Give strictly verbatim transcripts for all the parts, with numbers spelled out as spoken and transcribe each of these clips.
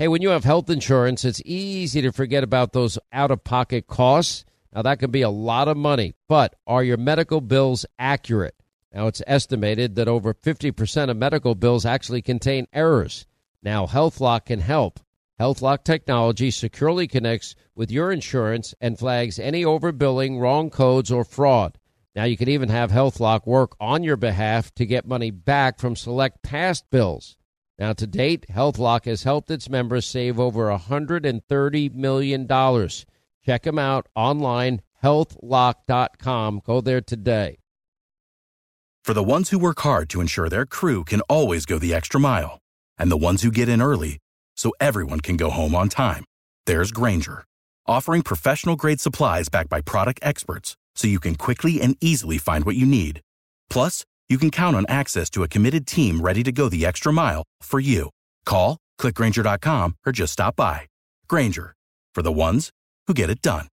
Hey, when you have health insurance, it's easy to forget about those out-of-pocket costs. Now, that can be a lot of money, but are your medical bills accurate? Now, it's estimated that over fifty percent of medical bills actually contain errors. Now, HealthLock can help. HealthLock technology securely connects with your insurance and flags any overbilling, wrong codes, or fraud. Now, you can even have HealthLock work on your behalf to get money back from select past bills. Now, to date, HealthLock has helped its members save over one hundred thirty million dollars. Check them out online, health lock dot com. Go there today. For the ones who work hard to ensure their crew can always go the extra mile, and the ones who get in early so everyone can go home on time, there's Grainger, offering professional-grade supplies backed by product experts so you can quickly and easily find what you need. Plus, you can count on access to a committed team ready to go the extra mile for you. Call, click Grainger dot com, or just stop by. Grainger, for the ones who get it done.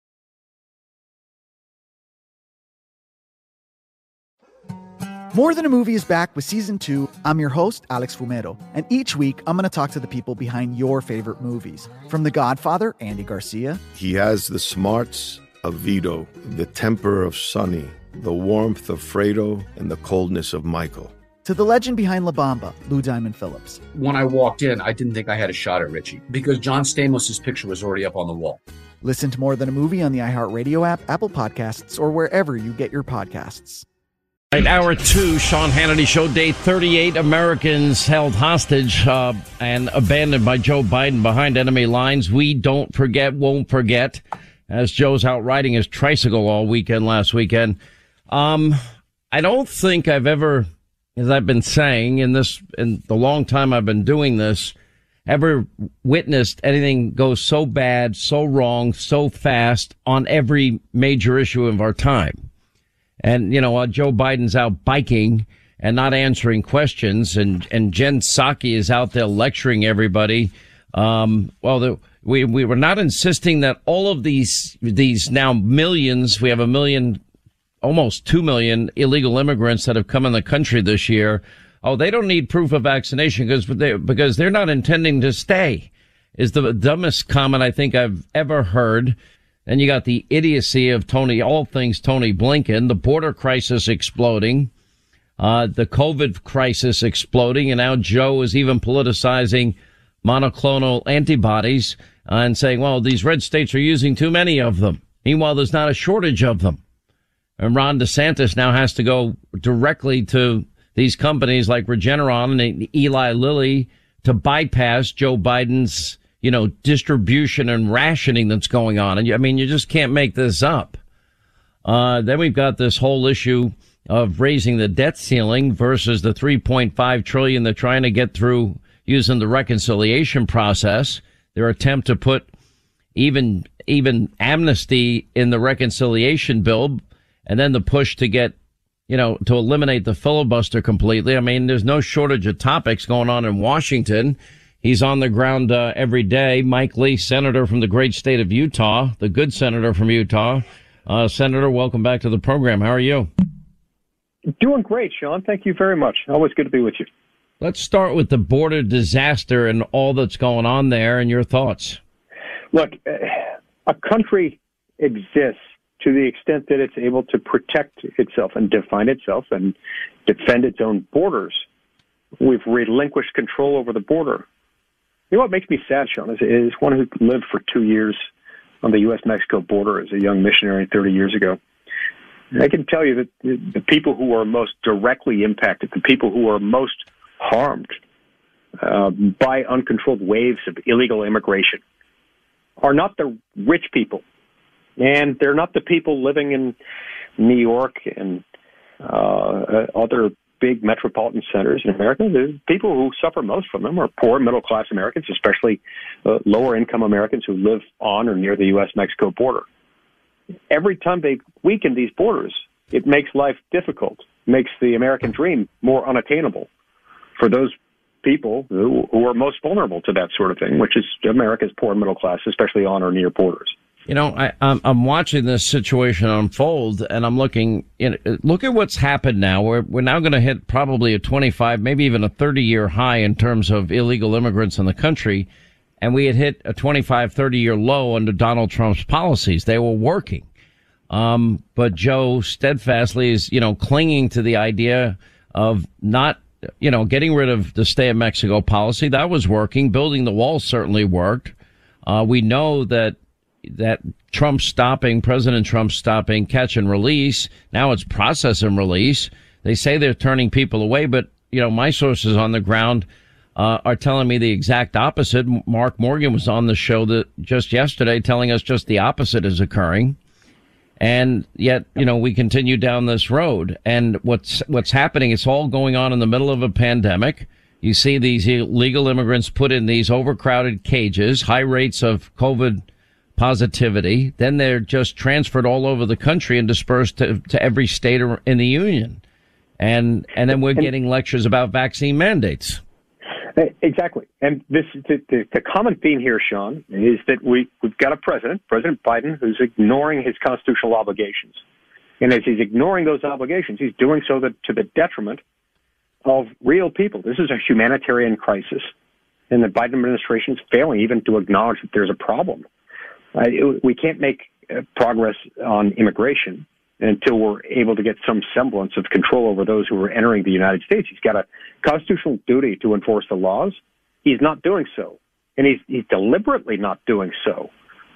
More Than a Movie is back with Season two. I'm your host, Alex Fumero, and each week I'm going to talk to the people behind your favorite movies. From The Godfather, Andy Garcia. He has the smarts of Vito, the temper of Sonny, the warmth of Fredo, and the coldness of Michael. To the legend behind La Bamba, Lou Diamond Phillips. When I walked in, I didn't think I had a shot at Richie because John Stamos' picture was already up on the wall. Listen to More Than a Movie on the iHeartRadio app, Apple Podcasts, or wherever you get your podcasts. Right, hour two, Sean Hannity Show, day thirty-eight, Americans held hostage uh, and abandoned by Joe Biden behind enemy lines. We don't forget, won't forget, as Joe's out riding his tricycle all weekend last weekend. Um, I don't think I've ever, as I've been saying in this, in the long time I've been doing this, ever witnessed anything go so bad, so wrong, so fast on every major issue of our time. And, you know, while Joe Biden's out biking and not answering questions, and, and Jen Psaki is out there lecturing everybody, um, well, the, we, we were not insisting that all of these, these now millions, we have a million, almost two million illegal immigrants that have come in the country this year. Oh, they don't need proof of vaccination because they, because they're not intending to stay, is the dumbest comment I think I've ever heard. And you got the idiocy of Tony, all things Tony Blinken, the border crisis exploding, uh, the COVID crisis exploding, and now Joe is even politicizing monoclonal antibodies uh, and saying, well, these red states are using too many of them. Meanwhile, there's not a shortage of them. And Ron DeSantis now has to go directly to these companies like Regeneron and Eli Lilly to bypass Joe Biden's, you know, distribution and rationing that's going on. And I mean, you just can't make this up. Uh, then we've got this whole issue of raising the debt ceiling versus the three point five trillion they're trying to get through using the reconciliation process. Their attempt to put even, even amnesty in the reconciliation bill, and then the push to get, you know, to eliminate the filibuster completely. I mean, there's no shortage of topics going on in Washington. He's on the ground uh, every day. Mike Lee, senator from the great state of Utah, the good senator from Utah. Uh, Senator, welcome back to the program. How are you? Doing great, Sean. Thank you very much. Always good to be with you. Let's start with the border disaster and all that's going on there and your thoughts. Look, a country exists to the extent that it's able to protect itself and define itself and defend its own borders. We've relinquished control over the border. You know what makes me sad, Sean, is, is one who lived for two years on the U S Mexico border as a young missionary thirty years ago. And I can tell you that the people who are most directly impacted, the people who are most harmed uh, by uncontrolled waves of illegal immigration, are not the rich people. And they're not the people living in New York and uh, other big metropolitan centers in America. The people who suffer most from them are poor middle-class Americans, especially uh, lower-income Americans who live on or near the U S Mexico border. Every time they weaken these borders, it makes life difficult, makes the American dream more unattainable for those people who, who are most vulnerable to that sort of thing, which is America's poor middle class, especially on or near borders. You know, I, I'm, I'm watching this situation unfold, and I'm looking, you know, look at what's happened now. We're, we're now going to hit probably a twenty-five, maybe even a thirty-year high in terms of illegal immigrants in the country. And we had hit a twenty-five, thirty year low under Donald Trump's policies. They were working. Um, but Joe steadfastly is, you know, clinging to the idea of not, you know, getting rid of the Stay in Mexico policy. That was working. Building the wall certainly worked. Uh, we know that that Trump stopping, President Trump stopping catch and release. Now it's process and release. They say they're turning people away, but, you know, my sources on the ground uh, are telling me the exact opposite. Mark Morgan was on the show that just yesterday telling us just the opposite is occurring. And yet, you know, we continue down this road. And what's what's happening, it's all going on in the middle of a pandemic. You see these illegal immigrants put in these overcrowded cages, high rates of COVID positivity. Then they're just transferred all over the country and dispersed to, to every state in the union. And and then we're getting lectures about vaccine mandates. Exactly. And this the, the, the common theme here, Sean, is that we, we've got a president, President Biden, who's ignoring his constitutional obligations. And as he's ignoring those obligations, he's doing so that, to the detriment of real people. This is a humanitarian crisis, and the Biden administration is failing even to acknowledge that there's a problem. Uh, it, we can't make uh, progress on immigration until we're able to get some semblance of control over those who are entering the United States. He's got a constitutional duty to enforce the laws. He's not doing so, and he's, he's deliberately not doing so.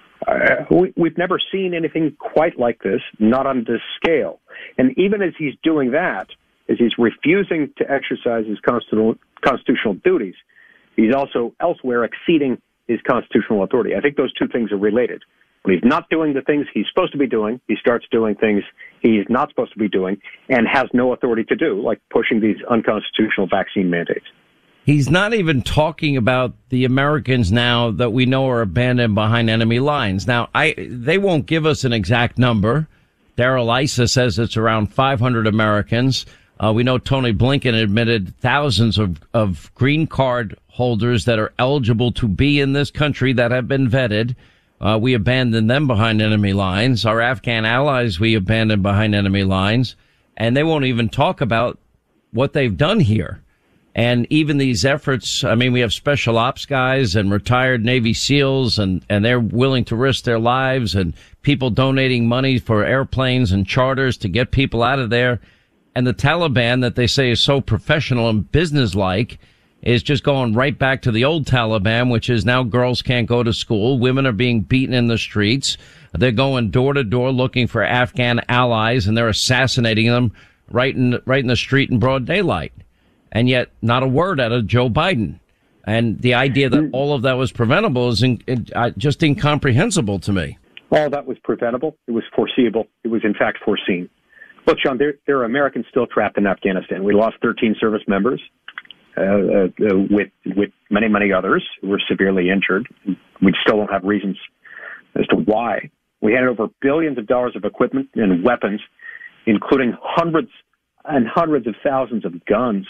Uh, we, we've never seen anything quite like this, not on this scale. And even as he's doing that, as he's refusing to exercise his constitutional, constitutional duties, he's also elsewhere exceeding his constitutional authority. I think those two things are related. When he's not doing the things he's supposed to be doing, he starts doing things he's not supposed to be doing and has no authority to do, like pushing these unconstitutional vaccine mandates. He's not even talking about the Americans now that we know are abandoned behind enemy lines. Now, I they won't give us an exact number. Darrell Issa says it's around five hundred Americans. Uh, we know Tony Blinken admitted thousands of, of green card holders that are eligible to be in this country that have been vetted. Uh, we abandoned them behind enemy lines. Our Afghan allies we abandoned behind enemy lines. And they won't even talk about what they've done here. And even these efforts, I mean, we have special ops guys and retired Navy SEALs, and, and they're willing to risk their lives, and people donating money for airplanes and charters to get people out of there. And the Taliban that they say is so professional and businesslike is just going right back to the old Taliban, which is now girls can't go to school. Women are being beaten in the streets. They're going door to door looking for Afghan allies, and they're assassinating them right in, right in the street in broad daylight. And yet not a word out of Joe Biden. And the idea that all of that was preventable is in, in, uh, just incomprehensible to me. All that was preventable. It was foreseeable. It was, in fact, foreseen. Look, Sean, there, there are Americans still trapped in Afghanistan. We lost thirteen service members, uh, uh, with with many, many others who were severely injured. We still don't have reasons as to why. We handed over billions of dollars of equipment and weapons, including hundreds and hundreds of thousands of guns,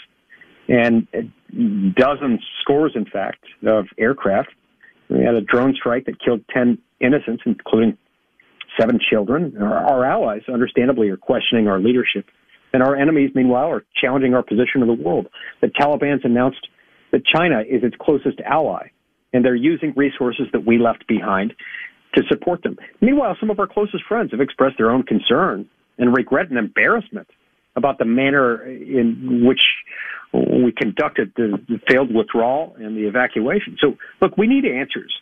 and dozens, scores, in fact, of aircraft. We had a drone strike that killed ten innocents, including seven children. Our, our allies, understandably, are questioning our leadership, and our enemies, meanwhile, are challenging our position in the world. The Taliban's announced that China is its closest ally, and they're using resources that we left behind to support them. Meanwhile, some of our closest friends have expressed their own concern and regret and embarrassment about the manner in which we conducted the, the failed withdrawal and the evacuation. So, look, we need answers.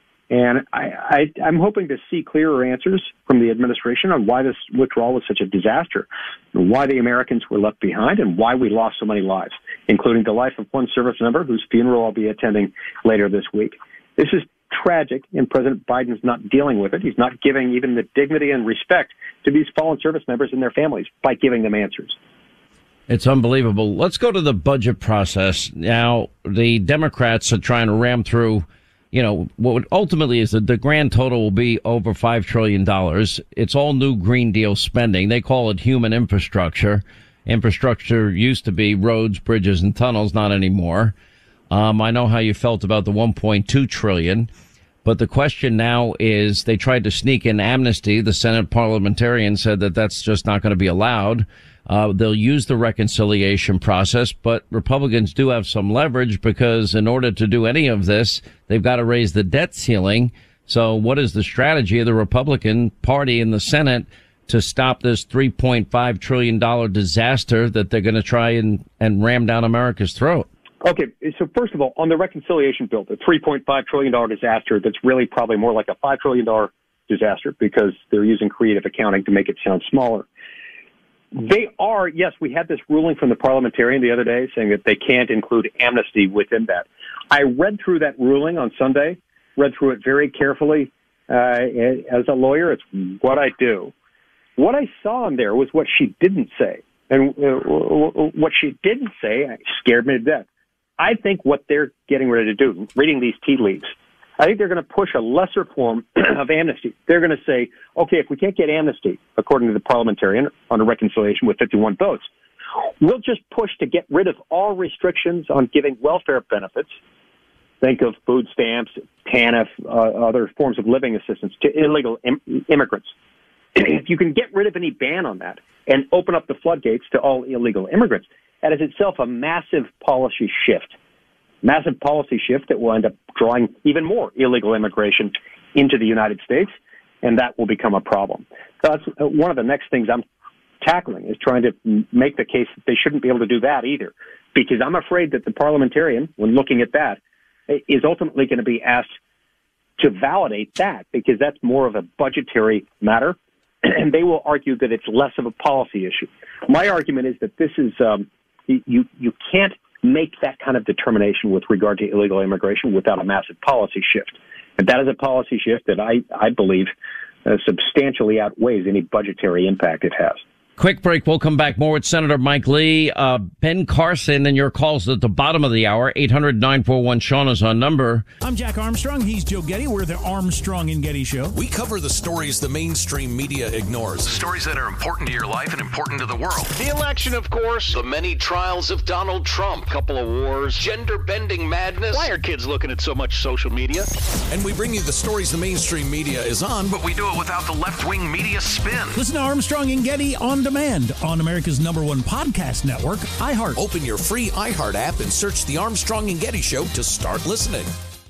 And I, I, I'm hoping to see clearer answers from the administration on why this withdrawal was such a disaster, and why the Americans were left behind, and why we lost so many lives, including the life of one service member whose funeral I'll be attending later this week. This is tragic, and President Biden's not dealing with it. He's not giving even the dignity and respect to these fallen service members and their families by giving them answers. It's unbelievable. Let's go to the budget process. Now, the Democrats are trying to ram through, you know, what ultimately is that the grand total will be over five trillion dollars. It's all new Green Deal spending. They call it human infrastructure. Infrastructure used to be roads, bridges, and tunnels, not anymore. Um, I know how you felt about the one point two trillion dollars. But the question now is they tried to sneak in amnesty. The Senate parliamentarian said that that's just not going to be allowed. Uh, they'll use the reconciliation process, but Republicans do have some leverage because in order to do any of this, they've got to raise the debt ceiling. So what is the strategy of the Republican Party in the Senate to stop this three point five trillion dollars disaster that they're going to try and, and ram down America's throat? Okay, so first of all, on the reconciliation bill, the three point five trillion dollars disaster, that's really probably more like a five trillion dollars disaster because they're using creative accounting to make it sound smaller. They are, yes, we had this ruling from the parliamentarian the other day saying that they can't include amnesty within that. I read through that ruling on Sunday, read through it very carefully. Uh, as a lawyer, it's what I do. What I saw in there was what she didn't say. And uh, what she didn't say scared me to death. I think what they're getting ready to do, reading these tea leaves, I think they're going to push a lesser form of amnesty. They're going to say, okay, if we can't get amnesty, according to the parliamentarian, on a reconciliation with fifty-one votes, we'll just push to get rid of all restrictions on giving welfare benefits. Think of food stamps, TANF, uh, other forms of living assistance to illegal im- immigrants. If you can get rid of any ban on that and open up the floodgates to all illegal immigrants, that is itself a massive policy shift. Massive policy shift that will end up drawing even more illegal immigration into the United States, and that will become a problem. So that's one of the next things I'm tackling, is trying to make the case that they shouldn't be able to do that either, because I'm afraid that the parliamentarian, when looking at that, is ultimately going to be asked to validate that, because that's more of a budgetary matter, and they will argue that it's less of a policy issue. My argument is that this is um, you you can't make that kind of determination with regard to illegal immigration without a massive policy shift. And that is a policy shift that I, I believe uh, substantially outweighs any budgetary impact it has. Quick break. We'll come back more with Senator Mike Lee. Uh, Ben Carson and your calls at the bottom of the hour. eight hundred nine four one Sean is our number. I'm Jack Armstrong. He's Joe Getty. We're the Armstrong and Getty Show. We cover the stories the mainstream media ignores. Stories that are important to your life and important to the world. The election, of course. The many trials of Donald Trump. Couple of wars. Gender-bending madness. Why are kids looking at so much social media? And we bring you the stories the mainstream media is on, but we do it without the left-wing media spin. Listen to Armstrong and Getty on demand on America's number one podcast network, iHeart. Open your free iHeart app and search The Armstrong and Getty Show to start listening.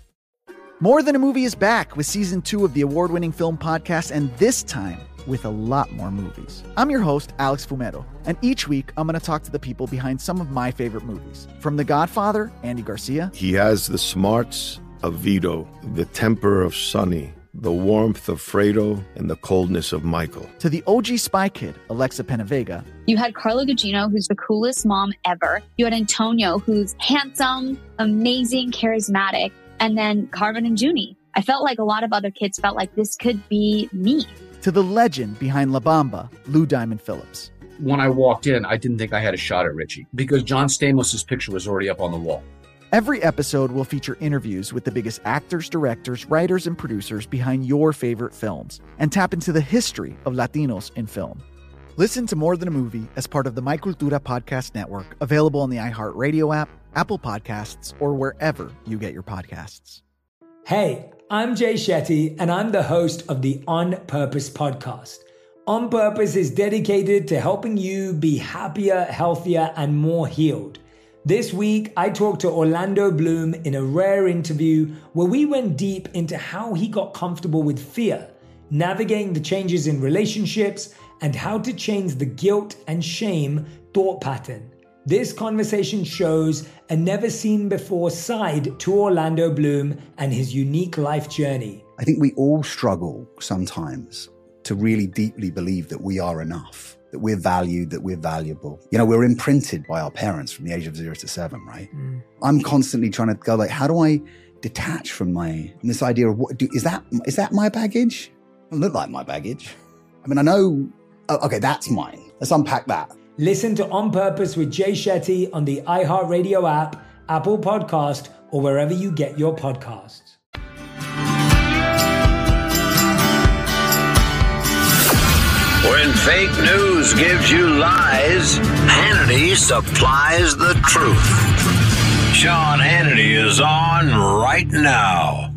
More Than a Movie is back with season two of the award-winning film podcast, and this time with a lot more movies. I'm your host, Alex Fumero, and each week I'm going to talk to the people behind some of my favorite movies. From The Godfather, Andy Garcia. He has the smarts of Vito, the temper of Sonny, the warmth of Fredo, and the coldness of Michael. To the O G Spy Kid, Alexa Penavega. You had Carla Gugino, who's the coolest mom ever. You had Antonio, who's handsome, amazing, charismatic. And then Carmen and Junie. I felt like a lot of other kids felt like this could be me. To the legend behind La Bamba, Lou Diamond Phillips. When I walked in, I didn't think I had a shot at Richie because John Stamos' picture was already up on the wall. Every episode will feature interviews with the biggest actors, directors, writers, and producers behind your favorite films and tap into the history of Latinos in film. Listen to More Than a Movie as part of the My Cultura podcast network, available on the iHeartRadio app, Apple Podcasts, or wherever you get your podcasts. Hey, I'm Jay Shetty, and I'm the host of the On Purpose podcast. On Purpose is dedicated to helping you be happier, healthier, and more healed. This week, I talked to Orlando Bloom in a rare interview where we went deep into how he got comfortable with fear, navigating the changes in relationships, and how to change the guilt and shame thought pattern. This conversation shows a never-seen-before side to Orlando Bloom and his unique life journey. I think we all struggle sometimes to really deeply believe that we are enough, that we're valued, that we're valuable. You know, we're imprinted by our parents from the age of zero to seven, right? Mm. I'm constantly trying to go like, how do I detach from my, from this idea of what, do, is that, is that my baggage? It doesn't look like my baggage. I mean, I know, oh, okay, that's mine. Let's unpack that. Listen to On Purpose with Jay Shetty on the iHeartRadio app, Apple Podcast, or wherever you get your podcasts. When fake news gives you lies, Hannity supplies the truth. Sean Hannity is on right now.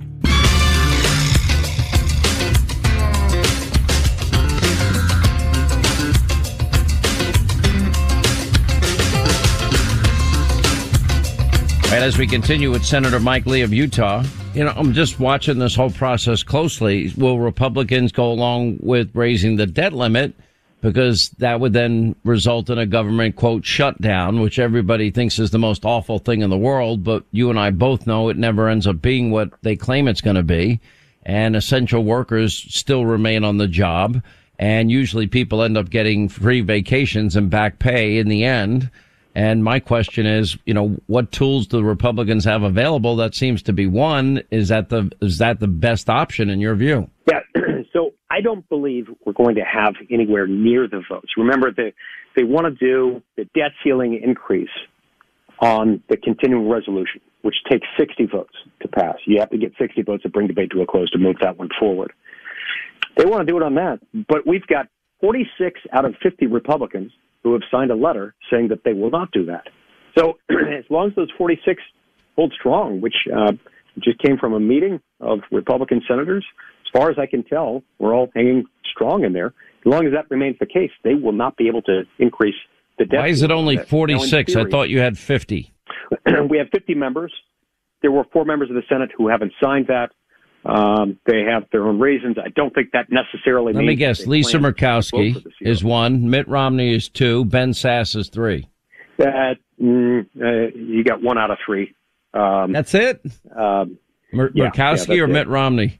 And as we continue with Senator Mike Lee of Utah, you know, I'm just watching this whole process closely. Will Republicans go along with raising the debt limit? Because that would then result in a government, quote, shutdown, which everybody thinks is the most awful thing in the world. But you and I both know it never ends up being what they claim it's going to be. And essential workers still remain on the job. And usually people end up getting free vacations and back pay in the end. And my question is, you know, what tools do the Republicans have available? That seems to be one. Is that the is that the best option in your view? Yeah. So I don't believe we're going to have anywhere near the votes. Remember, they, they want to do the debt ceiling increase on the continuing resolution, which takes sixty votes to pass. You have to get sixty votes to bring debate to a close to move that one forward. They want to do it on that. But we've got forty-six out of fifty Republicans who have signed a letter saying that they will not do that. So as long as those forty-six hold strong, which uh, just came from a meeting of Republican senators, as far as I can tell, we're all hanging strong in there. As long as that remains the case, they will not be able to increase the debt. Why is it only forty-six? I thought you had fifty. We have fifty members. There were four members of the Senate who haven't signed that. Um, they have their own reasons. I don't think that necessarily Let means... me guess. Lisa Murkowski is one. Mitt Romney is two. Ben Sasse is three. Uh, mm, uh, you got one out of three. Um, that's it? Um, Mur- yeah, Murkowski yeah, or it. Mitt Romney?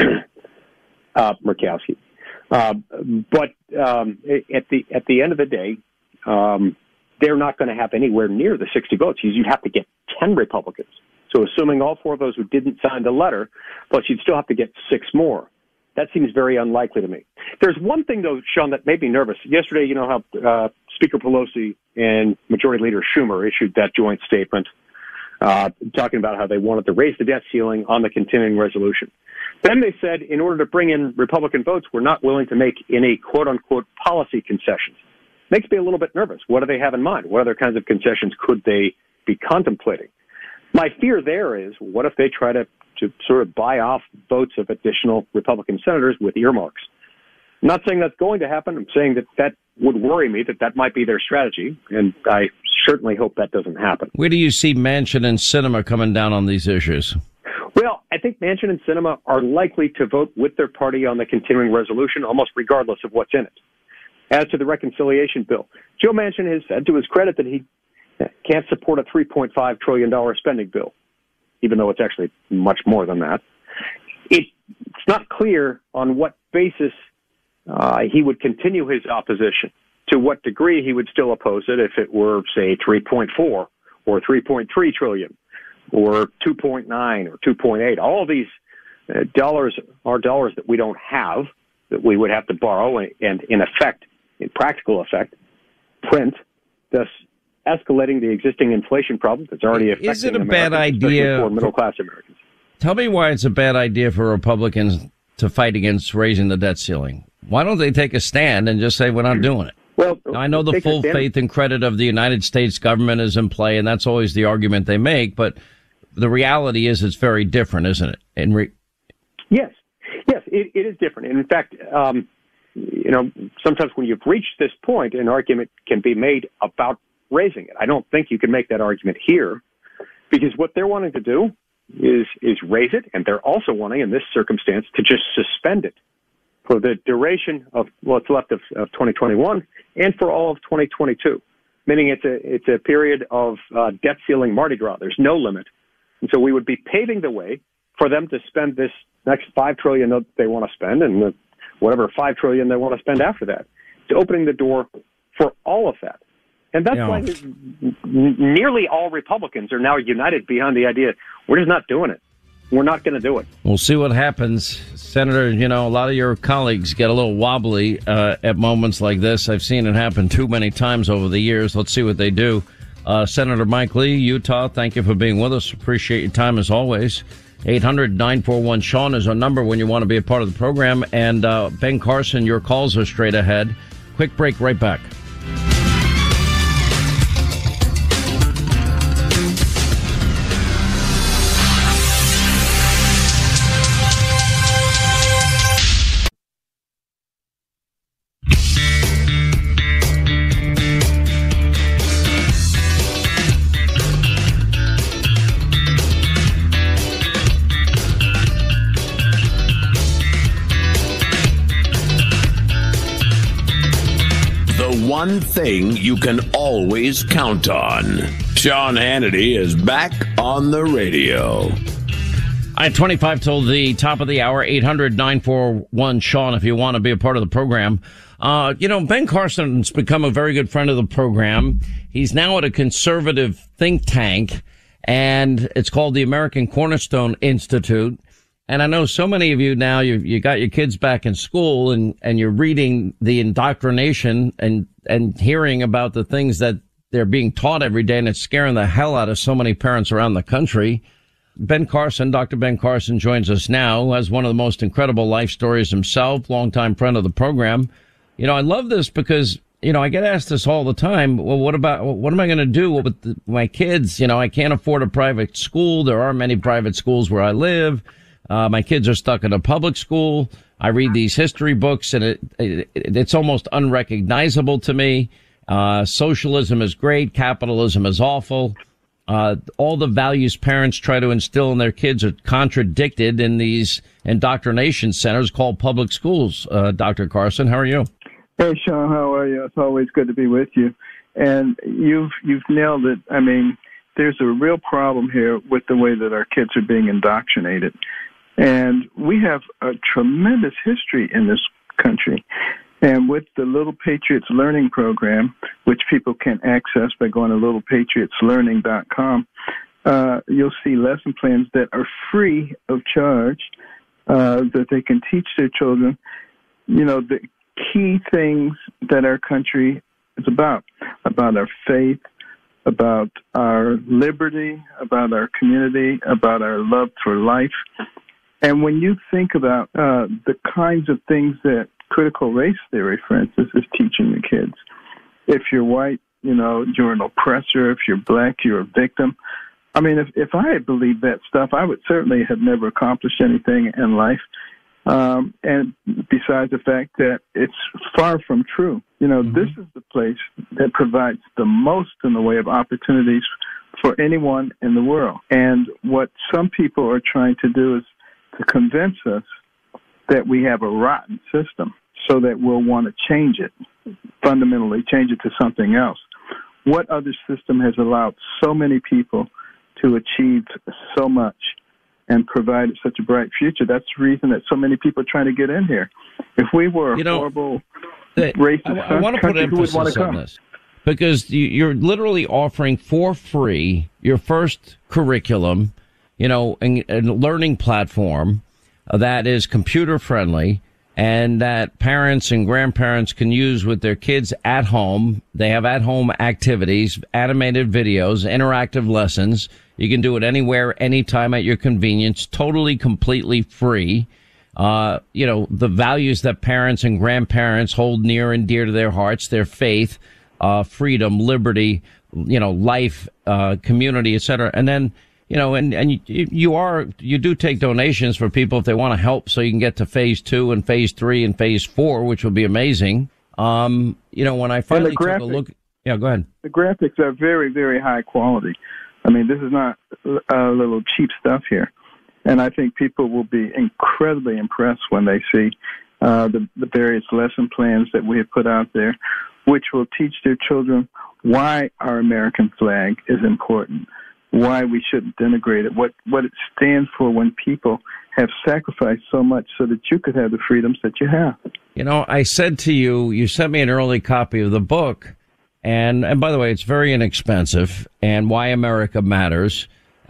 uh, Murkowski. Uh, but um, at the at the end of the day, um, they're not going to have anywhere near the sixty votes. You'd have to get ten Republicans. So assuming all four of those who didn't sign the letter, plus you'd still have to get six more. That seems very unlikely to me. There's one thing, though, Sean, that made me nervous. Yesterday, you know how uh, Speaker Pelosi and Majority Leader Schumer issued that joint statement uh, talking about how they wanted to raise the debt ceiling on the continuing resolution. Then they said, in order to bring in Republican votes, we're not willing to make any quote-unquote policy concessions. Makes me a little bit nervous. What do they have in mind? What other kinds of concessions could they be contemplating? My fear there is, what if they try to, to sort of buy off votes of additional Republican senators with earmarks? I'm not saying that's going to happen. I'm saying that that would worry me, that that might be their strategy, and I certainly hope that doesn't happen. Where do you see Manchin and Sinema coming down on these issues? Well, I think Manchin and Sinema are likely to vote with their party on the continuing resolution, almost regardless of what's in it. As to the reconciliation bill, Joe Manchin has said to his credit that he can't support a three point five trillion dollars spending bill, even though it's actually much more than that. It, it's not clear on what basis uh, he would continue his opposition, to what degree he would still oppose it if it were, say, three point four or three point three trillion or two point nine or two point eight. All of these uh, dollars are dollars that we don't have, that we would have to borrow and, and in effect, in practical effect, print, thus escalating the existing inflation problem that's already affecting Is it a Americans, bad idea for middle-class Americans. Tell me why it's a bad idea for Republicans to fight against raising the debt ceiling. Why don't they take a stand and just say we're not doing it? Well, now, I know the full faith and credit of the United States government is in play, and that's always the argument they make, but the reality is it's very different, isn't it? In re- yes, yes, it, it is different. And in fact, um, you know, sometimes when you've reached this point, an argument can be made about raising it. I don't think you can make that argument here, because what they're wanting to do is is raise it, and they're also wanting, in this circumstance, to just suspend it for the duration of what's left of, of twenty twenty-one and for all of twenty twenty-two, meaning it's a it's a period of uh, debt ceiling Mardi Gras. There's no limit, and so we would be paving the way for them to spend this next five trillion dollars that they want to spend, and the, whatever five trillion dollars they want to spend after that. It's opening the door for all of that. And that's yeah. why n- nearly all Republicans are now united behind the idea we're just not doing it. We're not going to do it. We'll see what happens. Senator, you know, a lot of your colleagues get a little wobbly uh, at moments like this. I've seen it happen too many times over the years. Let's see what they do. Uh, Senator Mike Lee, Utah, thank you for being with us. Appreciate your time as always. eight hundred nine four one Sean is our number when you want to be a part of the program. And uh, Ben Carson, your calls are straight ahead. Quick break, right back. one thing you can always count on. Sean Hannity is back on the radio. At twenty-five till the top of the hour, eight hundred nine four one Sean, if you want to be a part of the program. Uh, you know, Ben Carson's become a very good friend of the program. He's now at a conservative think tank, and it's called the American Cornerstone Institute. And I know so many of you now, you you got your kids back in school, and, and you're reading the indoctrination and, and hearing about the things that they're being taught every day, and it's scaring the hell out of so many parents around the country. Ben Carson, Doctor Ben Carson, joins us now, who has one of the most incredible life stories himself, longtime friend of the program. You know, I love this because, you know, I get asked this all the time. Well, what about, what am I going to do with the, my kids? You know, I can't afford a private school. There aren't many private schools where I live. Uh, my kids are stuck in a public school. I read these history books, and it, it it's almost unrecognizable to me. Uh, socialism is great. Capitalism is awful. Uh, all the values parents try to instill in their kids are contradicted in these indoctrination centers called public schools. Uh, Doctor Carson, how are you? Hey, Sean, how are you? It's always good to be with you. And you've you've nailed it. I mean, there's a real problem here with the way that our kids are being indoctrinated. And we have a tremendous history in this country. And with the Little Patriots Learning Program, which people can access by going to little patriots learning dot com, uh, you'll see lesson plans that are free of charge, uh, that they can teach their children, you know, the key things that our country is about, about our faith, about our liberty, about our community, about our love for life. And when you think about uh, the kinds of things that critical race theory, for instance, is teaching the kids. If you're white, you know, you're an oppressor. If you're black, you're a victim. I mean, if, if I had believed that stuff, I would certainly have never accomplished anything in life. Um, and besides the fact that it's far from true. You know, mm-hmm. This is the place that provides the most in the way of opportunities for anyone in the world. And what some people are trying to do is to convince us that we have a rotten system, so that we'll want to change it, fundamentally change it to something else. What other system has allowed so many people to achieve so much and provided such a bright future? That's the reason that so many people are trying to get in here. If we were a you know, horrible the, racist I, I want to put country, who would want to come? This, because you, you're literally offering for free your first curriculum, you know, and, and learning platform that is computer friendly and that parents and grandparents can use with their kids at home. They have at home activities, animated videos, interactive lessons. You can do it anywhere, anytime at your convenience, totally, completely free. Uh, you know, the values that parents and grandparents hold near and dear to their hearts, their faith, uh, freedom, liberty, you know, life, uh, community, et cetera. And then, you know, and, and you, you are, you do take donations for people if they want to help so you can get to phase two and phase three and phase four, which will be amazing. Um, you know, when I finally graphics, took a look, yeah, go ahead. The graphics are very, very high quality. I mean, this is not a little cheap stuff here. And I think people will be incredibly impressed when they see uh, the, the various lesson plans that we have put out there, which will teach their children why our American flag is important, why we shouldn't denigrate it, what, what it stands for when people have sacrificed so much so that you could have the freedoms that you have. You know, I said to you, you sent me an early copy of the book, and, and by the way, it's very inexpensive, and Why America Matters.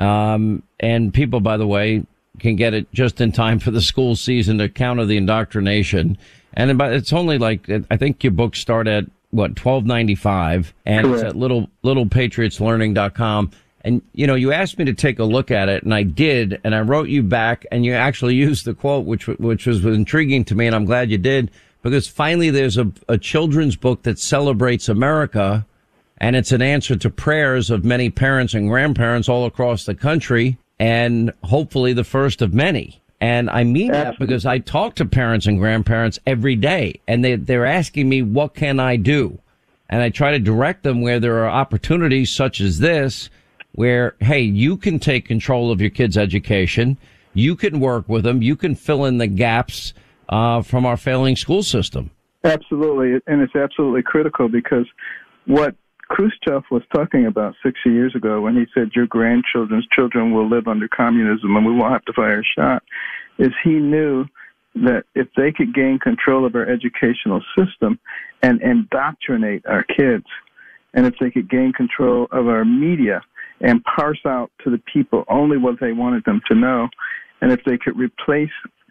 Um, and people, by the way, can get it just in time for the school season to counter the indoctrination. And it's only like, I think your books start at, what, twelve ninety-five, and Correct. It's at little, little patriots learning dot com. And, you know, you asked me to take a look at it, and I did, and I wrote you back, and you actually used the quote, which which was intriguing to me, and I'm glad you did, because finally there's a, a children's book that celebrates America, and it's an answer to prayers of many parents and grandparents all across the country, and hopefully the first of many. And I mean that because I talk to parents and grandparents every day, and they, they're asking me, what can I do? And I try to direct them where there are opportunities such as this, where, hey, you can take control of your kids' education. You can work with them. You can fill in the gaps uh, from our failing school system. Absolutely, and it's absolutely critical because what Khrushchev was talking about sixty years ago when he said your grandchildren's children will live under communism and we won't have to fire a shot, is he knew that if they could gain control of our educational system and indoctrinate our kids, and if they could gain control of our media and parse out to the people only what they wanted them to know, and if they could replace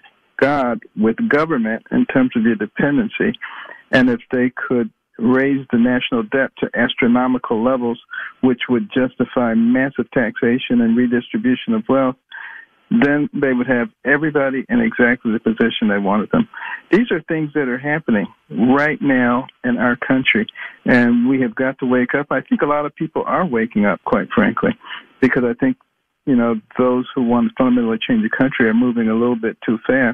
God with government in terms of your dependency, and if they could raise the national debt to astronomical levels, which would justify massive taxation and redistribution of wealth, then they would have everybody in exactly the position they wanted them. These are things that are happening right now in our country, and we have got to wake up. I think a lot of people are waking up, quite frankly, because I think, you know, those who want to fundamentally change the country are moving a little bit too fast.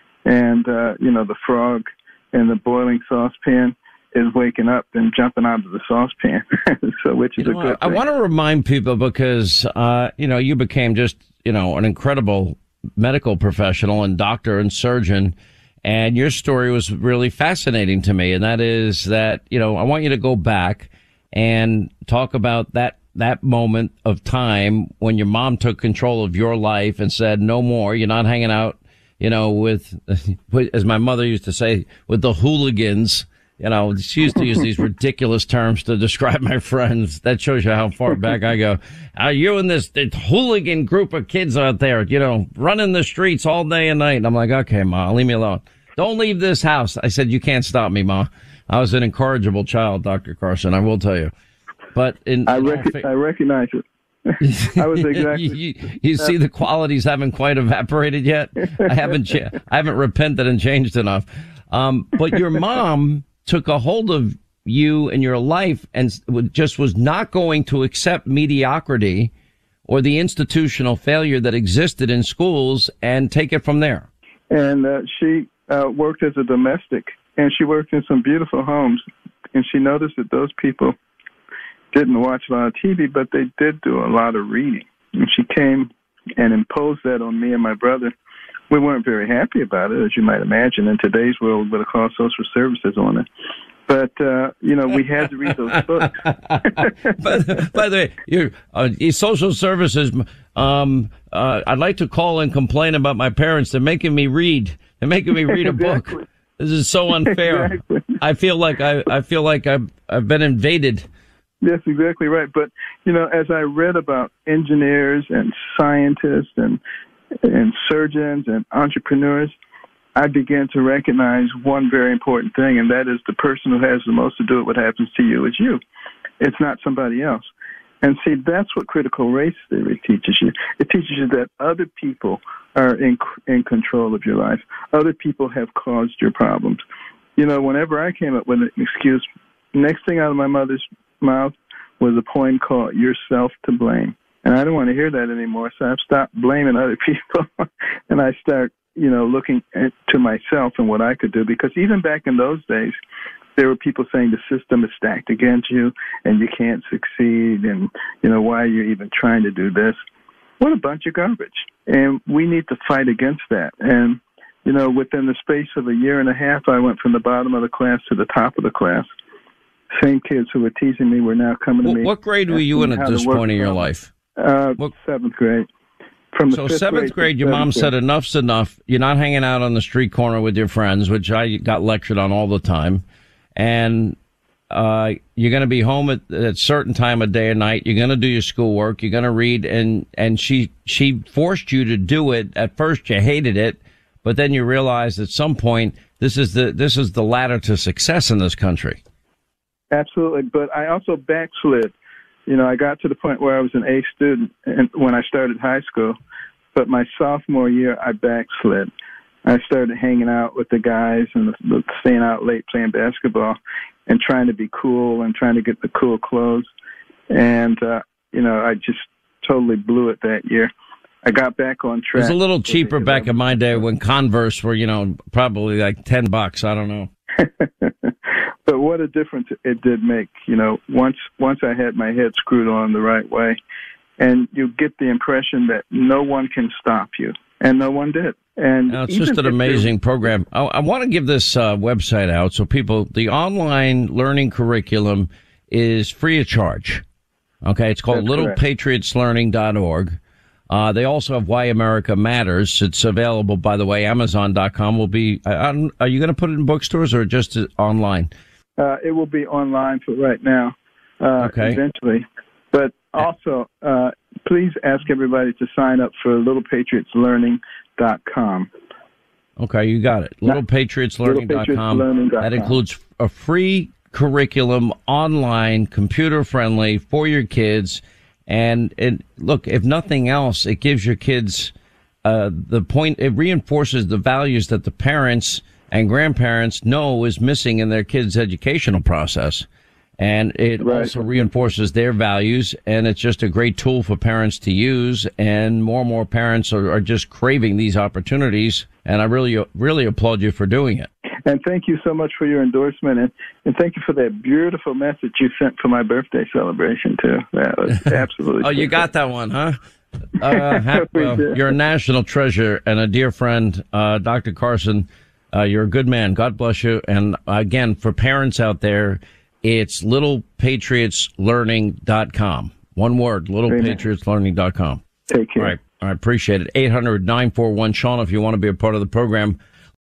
And, uh, you know, the frog in the boiling saucepan is waking up and jumping out of the saucepan, so which is you know, a good I, thing. I want to remind people because, uh, you know, you became just, you know, an incredible medical professional and doctor and surgeon. And your story was really fascinating to me. And that is that, you know, I want you to go back and talk about that, that moment of time when your mom took control of your life and said, no more, you're not hanging out, you know, with, as my mother used to say, with the hooligans. You know, she used to use these ridiculous terms to describe my friends. That shows you how far back I go. Are you and this, this hooligan group of kids out there, you know, running the streets all day and night? And I'm like, okay, Ma, leave me alone. Don't leave this house. I said, you can't stop me, Ma. I was an incorrigible child, Doctor Carson, I will tell you. But in, I, rec- fa- I recognize it. I was exactly. you, you, you see, the qualities haven't quite evaporated yet. I haven't, cha- I haven't repented and changed enough. Um, but your mom took a hold of you and your life and just was not going to accept mediocrity or the institutional failure that existed in schools and take it from there. And uh, she uh, worked as a domestic, and she worked in some beautiful homes, and she noticed that those people didn't watch a lot of T V, but they did do a lot of reading. And she came and imposed that on me and my brother. We weren't very happy about it, as you might imagine. In today's world, we would have called social services on it. But, uh, you know, we had to read those books. by, the, by the way, your uh, social services, um, uh, I'd like to call and complain about my parents. They're making me read. They're making me read a Exactly. book. This is so unfair. Exactly. I feel like I, I feel like I've, I've been invaded. That's exactly right. But, you know, as I read about engineers and scientists and and surgeons and entrepreneurs, I began to recognize one very important thing, and that is the person who has the most to do with what happens to you is you. It's not somebody else. And see, that's what critical race theory teaches you. It teaches you that other people are in in control of your life. Other people have caused your problems. You know, whenever I came up with an excuse, next thing out of my mother's mouth was a poem called Yourself to Blame. And I don't want to hear that anymore, so I've stopped blaming other people, and I start, you know, looking at, to myself and what I could do. Because even back in those days, there were people saying the system is stacked against you, and you can't succeed, and, you know, why are you even trying to do this? What a bunch of garbage. And we need to fight against that. And, you know, within the space of a year and a half, I went from the bottom of the class to the top of the class. Same kids who were teasing me were now coming to What, me. what grade were you in at this point in your life? Uh, seventh grade. From the so fifth seventh grade, grade, your mom said enough's enough. You're not hanging out on the street corner with your friends, which I got lectured on all the time. And uh you're going to be home at a certain time of day or night. You're going to do your schoolwork. You're going to read. And, and she, she forced you to do it. At first, you hated it. But then you realized at some point, this is the, this is the ladder to success in this country. Absolutely. But I also backslid. You know, I got to the point where I was an A student and when I started high school, but my sophomore year, I backslid. I started hanging out with the guys and the, staying out late playing basketball and trying to be cool and trying to get the cool clothes. And, uh, you know, I just totally blew it that year. I got back on track. It was a little cheaper back in my day when Converse were, you know, probably like ten bucks. I don't know. But what a difference it did make, you know, once once I had my head screwed on the right way. And you get the impression that no one can stop you. And no one did. And now, it's just an amazing program. I, I want to give this uh, website out so people, the online learning curriculum is free of charge. Okay, it's called little patriots learning dot org. Uh, they also have Why America Matters. It's available, by the way, amazon dot com will be, uh, are you going to put it in bookstores or just online? Uh, it will be online for right now, uh, okay. eventually. But also, uh, please ask everybody to sign up for little patriots learning dot com. Okay, you got it. little patriots learning dot com. That includes a free curriculum, online, computer-friendly for your kids. And it, look, if nothing else, it gives your kids uh, the point, it reinforces the values that the parents and grandparents know is missing in their kids' educational process. And it right. also reinforces their values, and it's just a great tool for parents to use. And more and more parents are, are just craving these opportunities. And I really, really applaud you for doing it. And thank you so much for your endorsement, and, and thank you for that beautiful message you sent for my birthday celebration, too. That was absolutely Oh, you got that one, huh? Uh, ha- well, you're a national treasure and a dear friend, uh, Doctor Carson. Uh, you're a good man. God bless you. And again, for parents out there, it's little patriots learning dot com. One word, little patriots learning dot com. Take care. All right. I appreciate it. eight hundred nine four one Sean if you want to be a part of the program.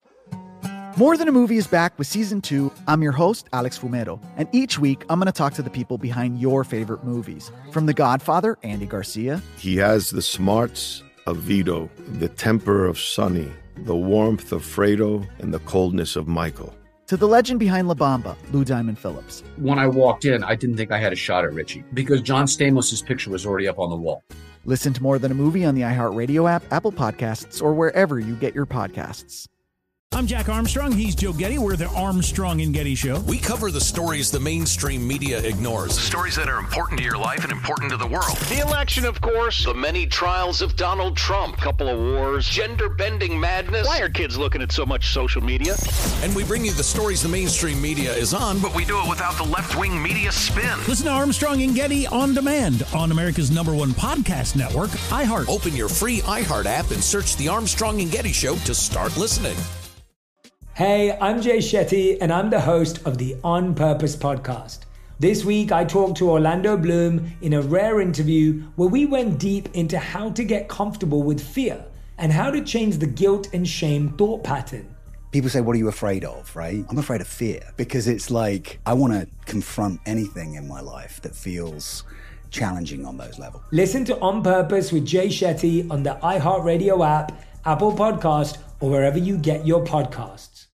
More Than a Movie is back with season two. I'm your host, Alex Fumero, and each week I'm going to talk to the people behind your favorite movies. From The Godfather, Andy Garcia. He has the smarts of Vito, the temper of Sonny, the warmth of Fredo, and the coldness of Michael. To the legend behind La Bamba, Lou Diamond Phillips. When I walked in, I didn't think I had a shot at Richie because John Stamos' picture was already up on the wall. Listen to More Than a Movie on the iHeartRadio app, Apple Podcasts, or wherever you get your podcasts. I'm Jack Armstrong. He's Joe Getty. We're the Armstrong and Getty Show. We cover the stories the mainstream media ignores. Stories that are important to your life and important to the world. The election, of course. The many trials of Donald Trump. Couple of wars. Gender-bending madness. Why are kids looking at so much social media? And we bring you the stories the mainstream media is on, but we do it without the left-wing media spin. Listen to Armstrong and Getty on demand on America's number one podcast network, iHeart. Open your free iHeart app and search the Armstrong and Getty Show to start listening. Hey, I'm Jay Shetty, and I'm the host of the On Purpose podcast. This week, I talked to Orlando Bloom in a rare interview where we went deep into how to get comfortable with fear and how to change the guilt and shame thought pattern. People say, what are you afraid of, right? I'm afraid of fear because it's like I want to confront anything in my life that feels challenging on those levels. Listen to On Purpose with Jay Shetty on the iHeartRadio app, Apple Podcast, or wherever you get your podcasts.